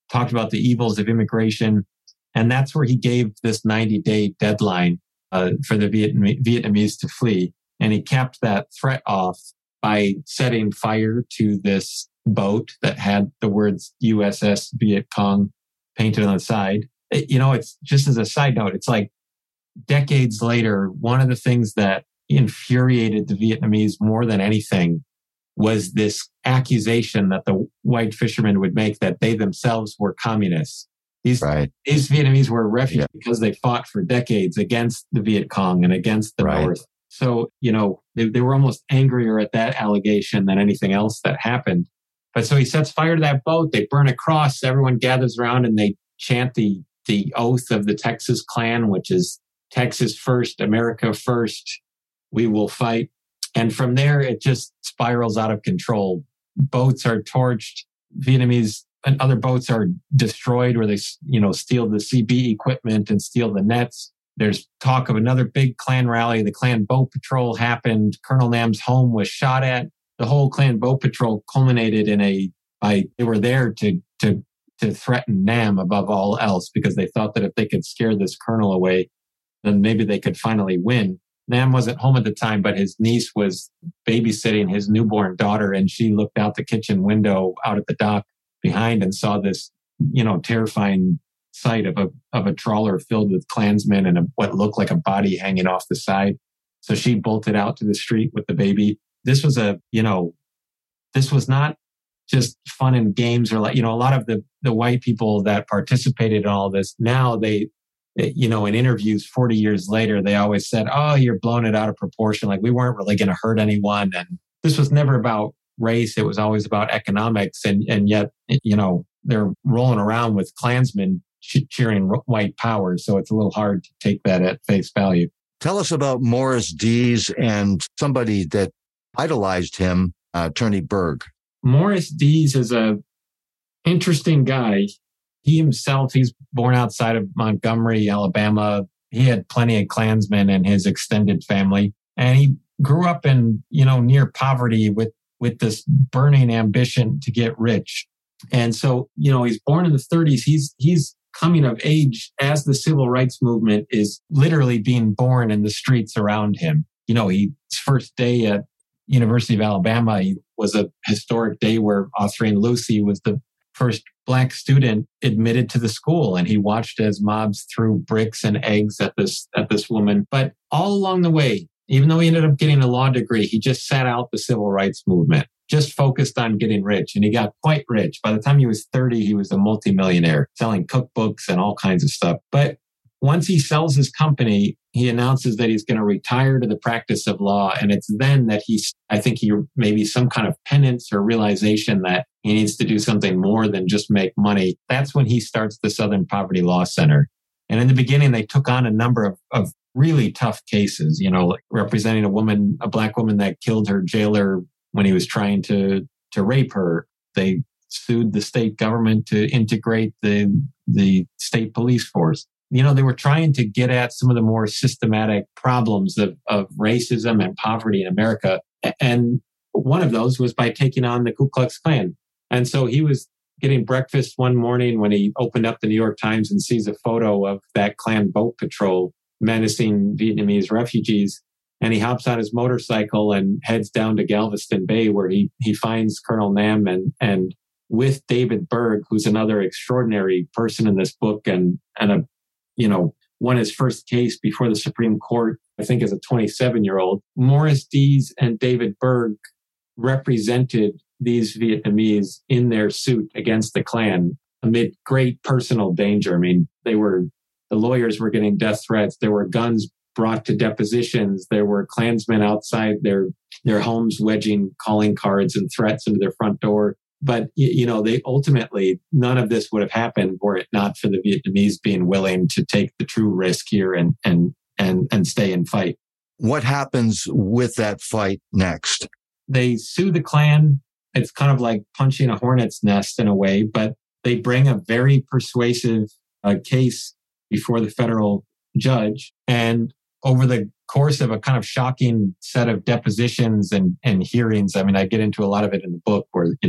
talked about the evils of immigration. And that's where he gave this ninety-day deadline uh, for the Vietnam- Vietnamese to flee. And he capped that threat off by setting fire to this boat that had the words U S S Viet Cong painted on the side. It, you know, it's just as a side note, it's like decades later, one of the things that infuriated the Vietnamese more than anything was this accusation that the white fishermen would make that they themselves were communists. These, right. these Vietnamese were refugees yeah. because they fought for decades against the Viet Cong and against the right. North. So, you know, they, they were almost angrier at that allegation than anything else that happened. But so he sets fire to that boat. They burn a cross. Everyone gathers around and they chant the, the oath of the Texas Klan, which is Texas first, America first, we will fight. And from there, it just spirals out of control. Boats are torched. Vietnamese and other boats are destroyed where they, you know, steal the C B equipment and steal the nets. There's talk of another big Klan rally. The Klan boat patrol happened. Colonel Nam's home was shot at. The whole Klan boat patrol culminated in a, by, they were there to, to, to threaten Nam above all else because they thought that if they could scare this colonel away, then maybe they could finally win. Nam wasn't home at the time, but his niece was babysitting his newborn daughter, and she looked out the kitchen window out at the dock behind and saw this, you know, terrifying sight of a of a trawler filled with Klansmen and a, what looked like a body hanging off the side. So she bolted out to the street with the baby. This was a, you know, this was not just fun and games or like, you know, a lot of the the white people that participated in all this, now they, you know, in interviews forty years later, they always said, oh, you're blowing it out of proportion. Like we weren't really going to hurt anyone. And this was never about race. It was always about economics. And, and yet, you know, they're rolling around with Klansmen cheering white power. So it's a little hard to take that at face value. Tell us about Morris Dees and somebody that idolized him, uh, Attorney Berg. Morris Dees is a interesting guy. He himself, he's born outside of Montgomery, Alabama. He had plenty of Klansmen in his extended family. And he grew up in, you know, near poverty with, with this burning ambition to get rich. And so, you know, he's born in the thirties. He's, he's coming of age as the civil rights movement is literally being born in the streets around him. You know, he, his first day at University of Alabama, he was a historic day where Autherine Lucy was the first Black student admitted to the school, and he watched as mobs threw bricks and eggs at this at this woman. But all along the way, even though he ended up getting a law degree, he just sat out the civil rights movement, just focused on getting rich. And he got quite rich. By the time he was thirty, he was a multimillionaire, selling cookbooks and all kinds of stuff. But once he sells his company, he announces that he's going to retire to the practice of law. And it's then that he's, I think he maybe some kind of penance or realization that he needs to do something more than just make money. That's when he starts the Southern Poverty Law Center. And in the beginning, they took on a number of, of really tough cases, you know, like representing a woman, a Black woman that killed her jailer when he was trying to, to rape her. They sued the state government to integrate the, the state police force. You know, they were trying to get at some of the more systematic problems of, of racism and poverty in America. And one of those was by taking on the Ku Klux Klan. And so he was getting breakfast one morning when he opened up the New York Times and sees a photo of that Klan boat patrol menacing Vietnamese refugees. And he hops on his motorcycle and heads down to Galveston Bay, where he, he finds Colonel Nam and, and with David Berg, who's another extraordinary person in this book and, and a, you know, won his first case before the Supreme Court, I think as a twenty-seven-year-old. Morris Dees and David Berg represented these Vietnamese in their suit against the Klan amid great personal danger. I mean, they were, the lawyers were getting death threats. There were guns brought to depositions. There were Klansmen outside their, their homes wedging calling cards and threats into their front door. But, you know, they ultimately, none of this would have happened were it not for the Vietnamese being willing to take the true risk here and, and, and, and stay and fight. What happens with that fight next? They sue the Klan. It's kind of like punching a hornet's nest in a way, but they bring a very persuasive uh, case before the federal judge. And over the course of a kind of shocking set of depositions and, and hearings, I mean, I get into a lot of it in the book where, you know,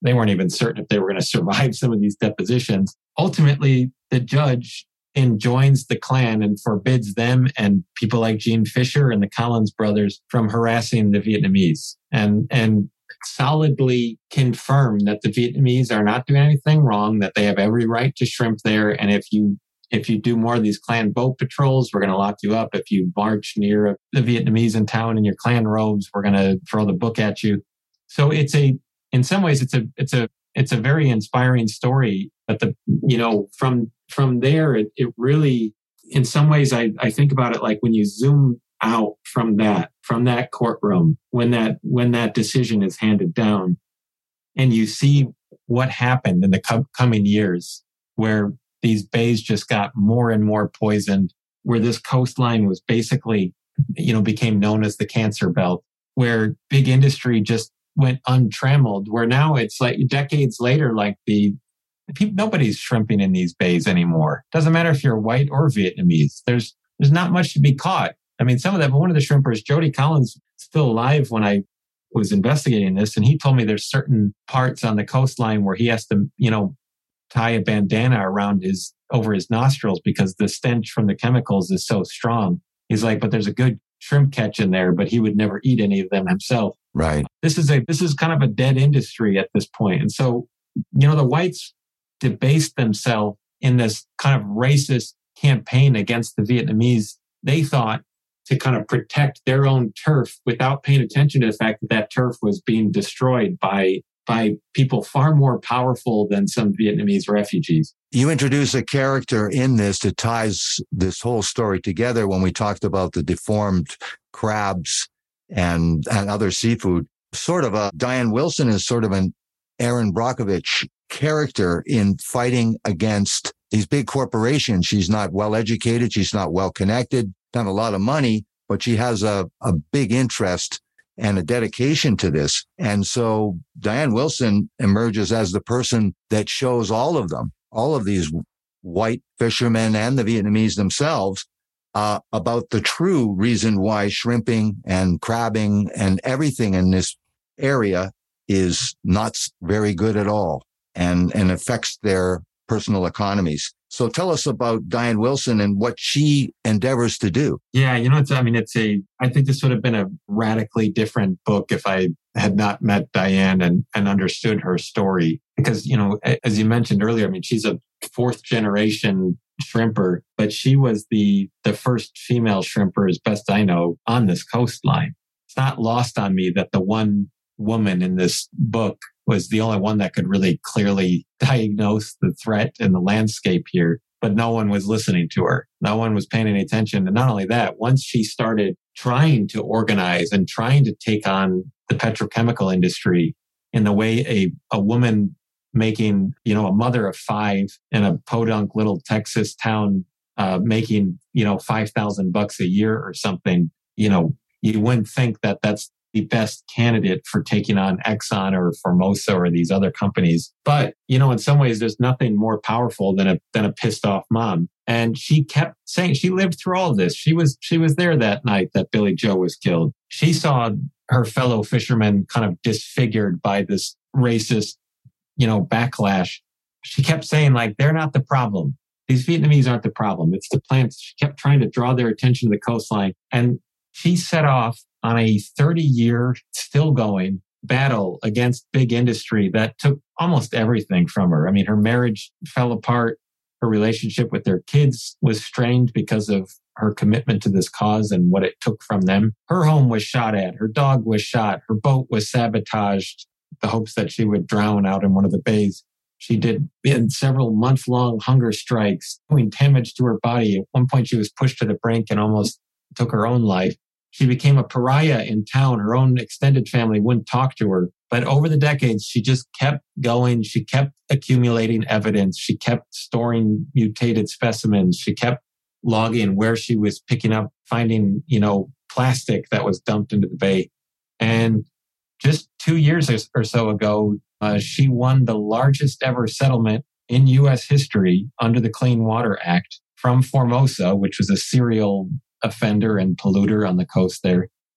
they weren't even certain if they were going to survive some of these depositions. Ultimately, the judge enjoins the Klan and forbids them and people like Gene Fisher and the Collins brothers from harassing the Vietnamese, and, and solidly confirm that the Vietnamese are not doing anything wrong, that they have every right to shrimp there. And if you if you do more of these Klan boat patrols, we're going to lock you up. If you march near the Vietnamese in town in your Klan robes, we're going to throw the book at you. So it's a, in some ways, it's a, it's a, it's a very inspiring story. But the, you know, from, from there, it, it really, in some ways, I, I think about it like when you zoom out from that, from that courtroom, when that, when that decision is handed down and you see what happened in the co- coming years where these bays just got more and more poisoned, where this coastline was basically, you know, became known as the cancer belt, where big industry just went untrammeled, where now it's like decades later, like the, people, nobody's shrimping in these bays anymore. Doesn't matter if you're white or Vietnamese. There's, there's not much to be caught. I mean, some of them, one of the shrimpers, Jody Collins, still alive when I was investigating this. And he told me there's certain parts on the coastline where he has to, you know, tie a bandana around his, over his nostrils because the stench from the chemicals is so strong. He's like, but there's a good shrimp catch in there, but he would never eat any of them himself. Right. This is a, this is kind of a dead industry at this point. And so, you know, the whites debased themselves in this kind of racist campaign against the Vietnamese. They thought to kind of protect their own turf without paying attention to the fact that that turf was being destroyed by by people far more powerful than some Vietnamese refugees. You introduce a character in this that ties this whole story together when we talked about the deformed crabs and, and other seafood. Sort of a Diane Wilson is sort of an Erin Brockovich character in fighting against these big corporations. She's not well educated. She's not well connected, done a lot of money, but she has a, a big interest and a dedication to this. And so Diane Wilson emerges as the person that shows all of them, all of these white fishermen and the Vietnamese themselves, uh, about the true reason why shrimping and crabbing and everything in this area is not very good at all and, and affects their personal economies. So tell us about Diane Wilson and what she endeavors to do. Yeah, you know, it's, I mean, it's a, I think this would have been a radically different book if I had not met Diane and, and understood her story. Because, you know, as you mentioned earlier, I mean, she's a fourth generation shrimper, but she was the, the first female shrimper, as best I know, on this coastline. It's not lost on me that the one woman in this book was the only one that could really clearly diagnose the threat in the landscape here, but no one was listening to her. No one was paying any attention. And not only that, once she started trying to organize and trying to take on the petrochemical industry in the way a, a woman making, you know, a mother of five in a podunk little Texas town, uh, making, you know, five thousand bucks a year or something, you know, you wouldn't think that that's the best candidate for taking on Exxon or Formosa or these other companies. But, you know, in some ways, there's nothing more powerful than a, than a pissed off mom. And she kept saying, she lived through all of this. She was, she was there that night that Billy Joe was killed. She saw her fellow fishermen kind of disfigured by this racist, you know, backlash. She kept saying, like, they're not the problem. These Vietnamese aren't the problem. It's the plants. She kept trying to draw their attention to the coastline. And she set off on a thirty year, still going battle against big industry that took almost everything from her. I mean, her marriage fell apart. Her relationship with their kids was strained because of her commitment to this cause and what it took from them. Her home was shot at. Her dog was shot. Her boat was sabotaged, the hopes that she would drown out in one of the bays. She did in several month-long hunger strikes, doing damage to her body. At one point, she was pushed to the brink and almost took her own life. She became a pariah in town. Her own extended family wouldn't talk to her. But over the decades, she just kept going. She kept accumulating evidence. She kept storing mutated specimens. She kept logging where she was picking up, finding, you know, plastic that was dumped into the bay. And just two years or so ago, uh, she won the largest ever settlement in U S history under the Clean Water Act from Formosa, which was a serial offender and polluter on the coast there.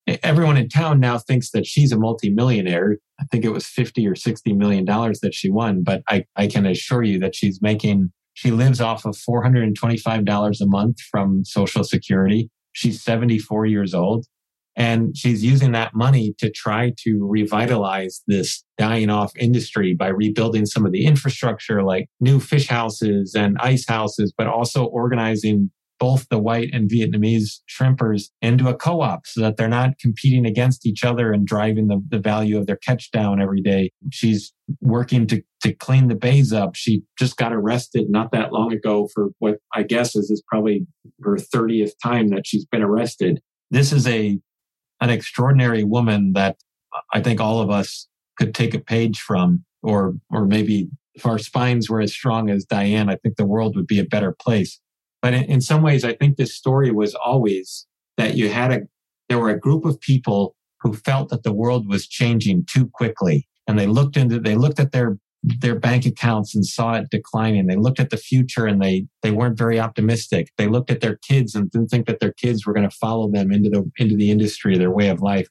everyone in town now thinks that she's a multimillionaire. I think it was fifty or sixty million dollars that she won, but I, I can assure you that she's making, she lives off of four hundred twenty-five dollars a month from Social Security. She's seventy-four years old, and she's using that money to try to revitalize this dying off industry by rebuilding some of the infrastructure like new fish houses and ice houses, but also organizing both the white and Vietnamese shrimpers into a co-op so that they're not competing against each other and driving the, the value of their catch down every day. She's working to, to clean the bays up. She just got arrested not that long ago for what I guess is, is probably her thirtieth time that she's been arrested. This is a an extraordinary woman that I think all of us could take a page from, or or maybe if our spines were as strong as Diane, I think the world would be a better place. But in, in some ways, I think this story was always that you had a, there were a group of people who felt that the world was changing too quickly. And they looked into, they looked at their, their bank accounts and saw it declining. They looked at the future and they, they weren't very optimistic. They looked at their kids and didn't think that their kids were going to follow them into the, into the industry, their way of life.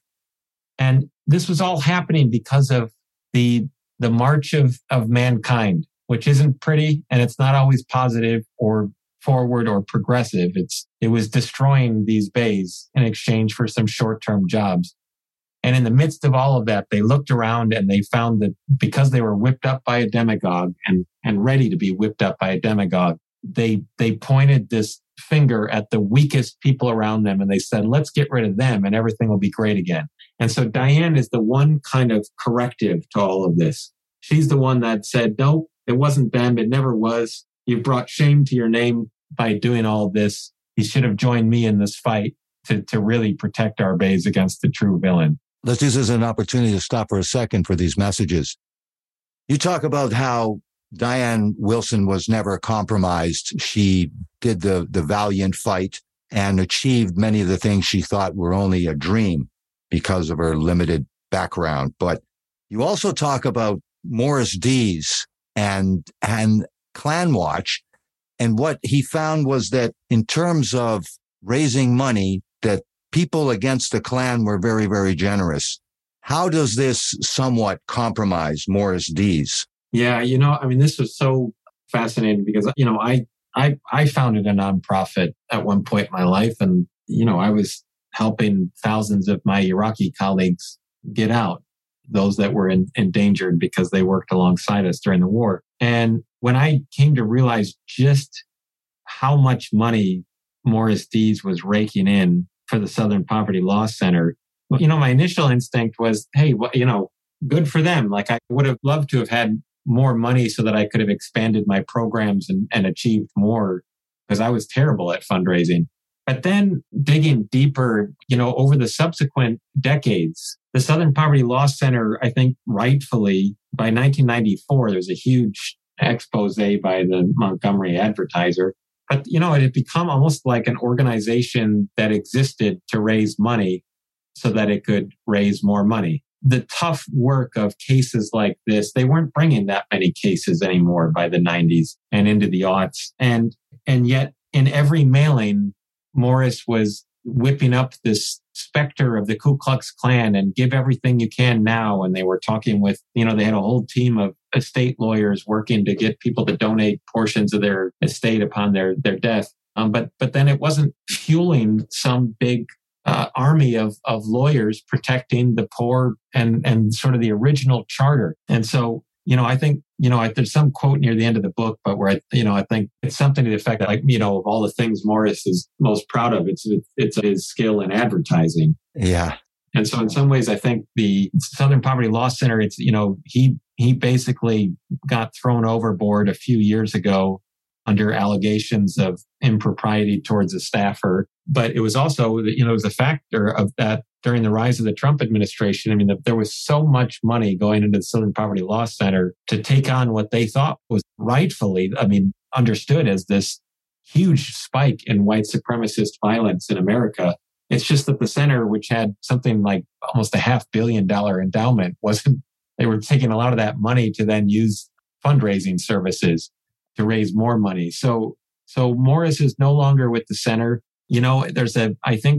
And this was all happening because of the, the march of, of mankind, which isn't pretty and it's not always positive or forward or progressive. It's it was destroying these bays in exchange for some short-term jobs. And in the midst of all of that, they looked around and they found that because they were whipped up by a demagogue and, and ready to be whipped up by a demagogue, they they pointed this finger at the weakest people around them and they said, let's get rid of them and everything will be great again. And so Diane is the one kind of corrective to all of this. She's the one that said, no, it wasn't them. It never was. You brought shame to your name by doing all this. You should have joined me in this fight to, to really protect our bays against the true villain. Let's use this as an opportunity to stop for a second for these messages. You talk about how Diane Wilson was never compromised. She did the, the valiant fight and achieved many of the things she thought were only a dream because of her limited background. But you also talk about Morris Dees and, and Klanwatch. And what he found was that in terms of raising money, that people against the Klan were very, very generous. How does this somewhat compromise Morris Dees? Yeah, you know, I mean, this was so fascinating because, you know, I, I, I founded a nonprofit at one point in my life. And, you know, I was helping thousands of my Iraqi colleagues get out, those that were in, endangered because they worked alongside us during the war. And when I came to realize just how much money Morris Dees was raking in for the Southern Poverty Law Center, you know, my initial instinct was, hey, well, you know, good for them. Like I would have loved to have had more money so that I could have expanded my programs and, and achieved more because I was terrible at fundraising. But then digging deeper, you know, over the subsequent decades, the Southern Poverty Law Center, I think rightfully, by nineteen ninety-four, there's a huge expose by the Montgomery Advertiser. But, you know, it had become almost like an organization that existed to raise money so that it could raise more money. The tough work of cases like this, they weren't bringing that many cases anymore by the nineties and into the aughts. And, and yet in every mailing, Morris was whipping up this specter of the Ku Klux Klan and give everything you can now. And they were talking with, you know, they had a whole team of estate lawyers working to get people to donate portions of their estate upon their, their death. Um, but, but then it wasn't fueling some big uh, army of, of lawyers protecting the poor and, and sort of the original charter. And so, you know, I think, you know, I, there's some quote near the end of the book, but where I, you know, I think it's something to the effect that, like, you know, of all the things Morris is most proud of, it's it's his skill in advertising. Yeah. And so in some ways, I think the Southern Poverty Law Center, it's, you know, he he basically got thrown overboard a few years ago under allegations of impropriety towards a staffer. But it was also, you know, it was a factor of that during the rise of the Trump administration. I mean, the, there was so much money going into the Southern Poverty Law Center to take on what they thought was rightfully, I mean, understood as this huge spike in white supremacist violence in America. It's just that the center, which had something like almost a half billion dollar endowment, wasn't, they were taking a lot of that money to then use fundraising services to raise more money. So, so Morris is no longer with the center. You know, there's a, I think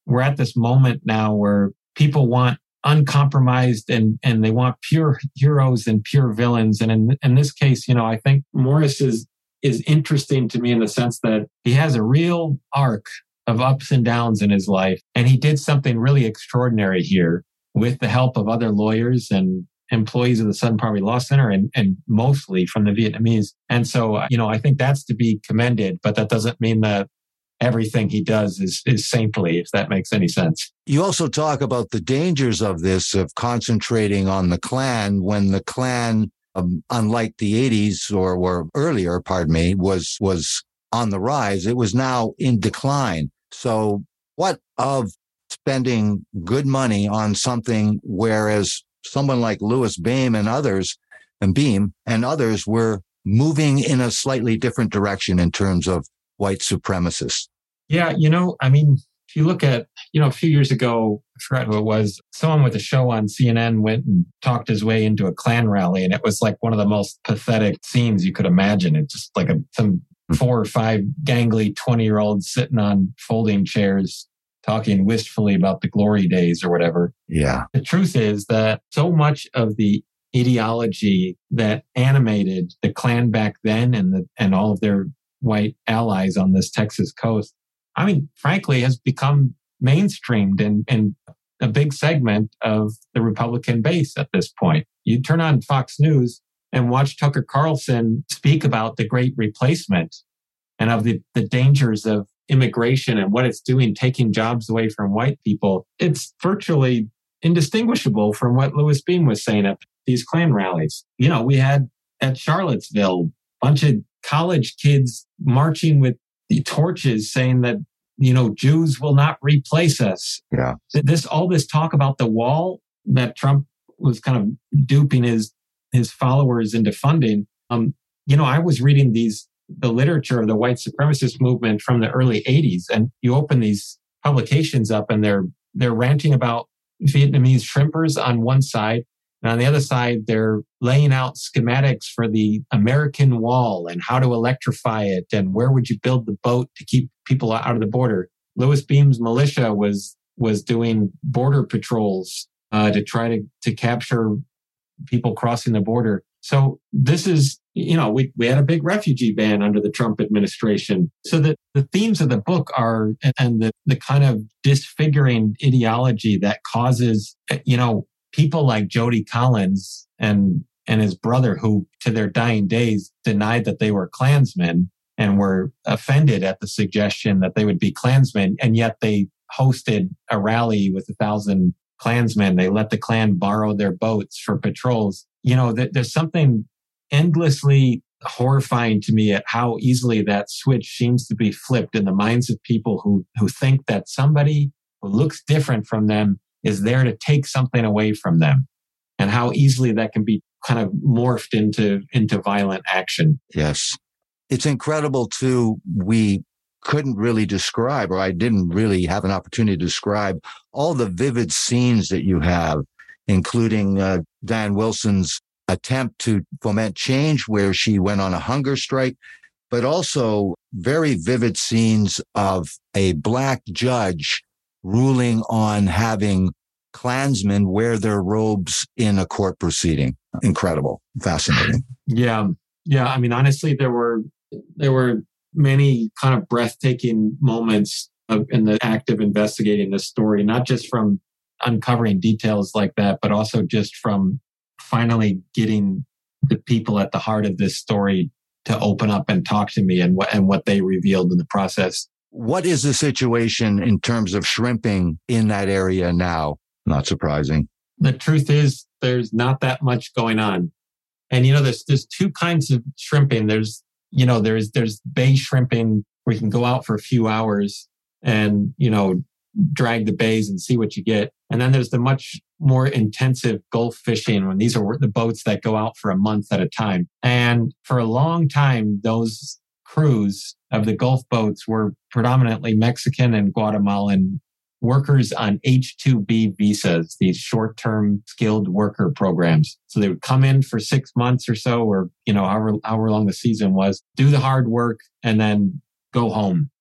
we're at this moment now where people want uncompromised and, and they want pure heroes and pure villains. And in, in this case, you know, I think Morris is, is interesting to me in the sense that he has a real arc of ups and downs in his life. And he did something really extraordinary here with the help of other lawyers and employees of the Southern Poverty Law Center and, and mostly from the Vietnamese. And so, you know, I think that's to be commended, but that doesn't mean that everything he does is, is saintly, if that makes any sense. You also talk about the dangers of this, of concentrating on the Klan when the Klan, um, unlike the eighties or, or earlier, pardon me, was, was on the rise. It was now in decline. So what of spending good money on something, whereas someone like Louis Beam and others, and Beam and others were moving in a slightly different direction in terms of white supremacists? Yeah, you know, I mean, if you look at, you know, a few years ago, I forgot who it was, someone with a show on C N N went and talked his way into a Klan rally, and it was like one of the most pathetic scenes you could imagine. It's just like a, some four or five gangly twenty-year-olds sitting on folding chairs talking wistfully about the glory days or whatever. Yeah. The truth is that so much of the ideology that animated the Klan back then and the, and all of their white allies on this Texas coast, I mean, frankly, has become mainstreamed in, in a big segment of the Republican base at this point. You turn on Fox News and watch Tucker Carlson speak about the Great Replacement and of the, the dangers of immigration and what it's doing, taking jobs away from white people. It's virtually indistinguishable from what Louis Beam was saying at these Klan rallies. You know, we had at Charlottesville, a bunch of college kids marching with the torches saying that, you know, Jews will not replace us. Yeah. This, all this talk about the wall that Trump was kind of duping his, his followers into funding. Um, you know, I was reading these, the literature of the white supremacist movement from the early eighties, and you open these publications up and they're, they're ranting about Vietnamese shrimpers on one side. And on the other side, they're laying out schematics for the American wall and how to electrify it and where would you build the boat to keep people out of the border. Louis Beam's militia was was doing border patrols uh, to try to, to capture people crossing the border. So this is, you know, we, we had a big refugee ban under the Trump administration. So the, the themes of the book are, and the, the kind of disfiguring ideology that causes, you know, people like Jody Collins and, and his brother, who to their dying days denied that they were Klansmen and were offended at the suggestion that they would be Klansmen. And yet they hosted a rally with a thousand Klansmen. They let the Klan borrow their boats for patrols. You know, th- there's something endlessly horrifying to me at how easily that switch seems to be flipped in the minds of people who, who think that somebody who looks different from them is there to take something away from them, and how easily that can be kind of morphed into, into violent action. Yes. It's incredible too. We couldn't really describe, or I didn't really have an opportunity to describe all the vivid scenes that you have, including uh, Diane Wilson's attempt to foment change where she went on a hunger strike, but also very vivid scenes of a black judge ruling on having Klansmen wear their robes in a court proceeding. Incredible. Fascinating. Yeah. Yeah. I mean, honestly, there were, there were many kind of breathtaking moments of, in the act of investigating this story, not just from uncovering details like that, but also just from finally getting the people at the heart of this story to open up and talk to me and what, and what they revealed in the process. What is the situation in terms of shrimping in that area now? Not surprising. The truth is there's not that much going on. And, you know, there's, there's two kinds of shrimping. There's, you know, there's, there's bay shrimping where you can go out for a few hours and, you know, drag the bays and see what you get. And then there's the much more intensive Gulf fishing when these are the boats that go out for a month at a time. And for a long time, those crews of the Gulf boats were predominantly Mexican and Guatemalan workers on H two B visas, these short-term skilled worker programs. So they would come in for six months or so, or, you know, however, however long the season was, do the hard work and then go home.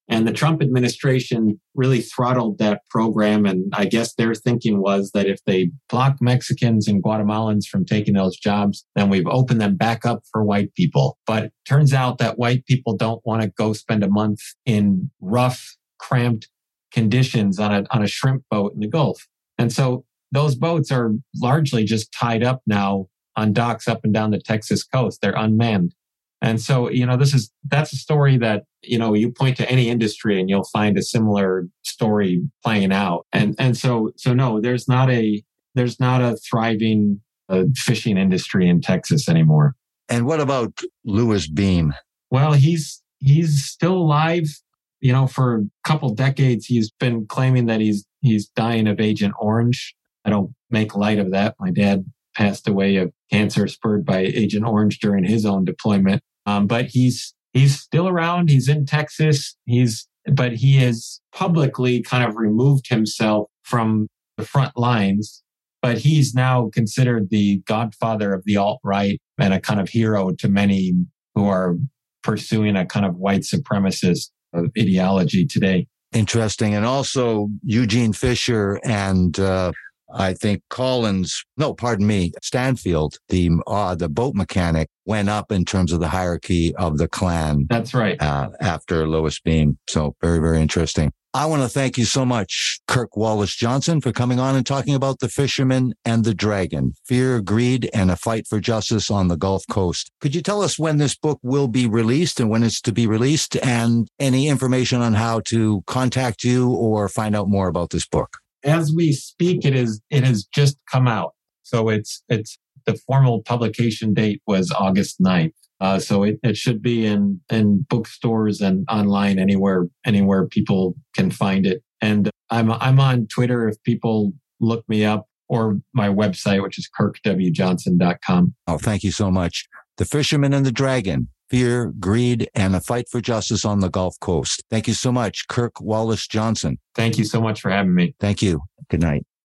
And the Trump administration really throttled that program. And I guess their thinking was that if they block Mexicans and Guatemalans from taking those jobs, then we've opened them back up for white people. But it turns out that white people don't want to go spend a month in rough, cramped conditions on a, on a shrimp boat in the Gulf. And so those boats are largely just tied up now on docks up and down the Texas coast. They're unmanned. And so, you know, this is, that's a story that, you know, you point to any industry and you'll find a similar story playing out. And, and so, so no, there's not a, there's not a thriving uh, fishing industry in Texas anymore. And what about Louis Beam? Well, he's, he's still alive. You know, for a couple decades, he's been claiming that he's, he's dying of Agent Orange. I don't make light of that. My dad passed away of cancer spurred by Agent Orange during his own deployment. Um, but he's he's still around. He's in Texas. He's but he has publicly kind of removed himself from the front lines. But he's now considered the godfather of the alt-right and a kind of hero to many who are pursuing a kind of white supremacist ideology today. Interesting. And also Eugene Fisher and uh, I think Collins, no, pardon me, Stanfield, the uh, the boat mechanic, went up in terms of the hierarchy of the Klan. That's right. Uh, after Louis Beam. So very, very interesting. I want to thank you so much, Kirk Wallace Johnson, for coming on and talking about The Fisherman and the Dragon, Fear, Greed, and a Fight for Justice on the Gulf Coast. Could you tell us when this book will be released and when it's to be released, and any information on how to contact you or find out more about this book? As we speak, it is it has just come out. So it's it's the formal publication date was August ninth. Uh, so it, it should be in, in bookstores and online anywhere anywhere people can find it. And I'm I'm on Twitter if people look me up, or my website, which is kirk w johnson dot com. Oh, thank you so much. The Fisherman and the Dragon, Fear, Greed, and a Fight for Justice on the Gulf Coast. Thank you so much, Kirk Wallace Johnson. Thank you so much for having me. Thank you. Good night.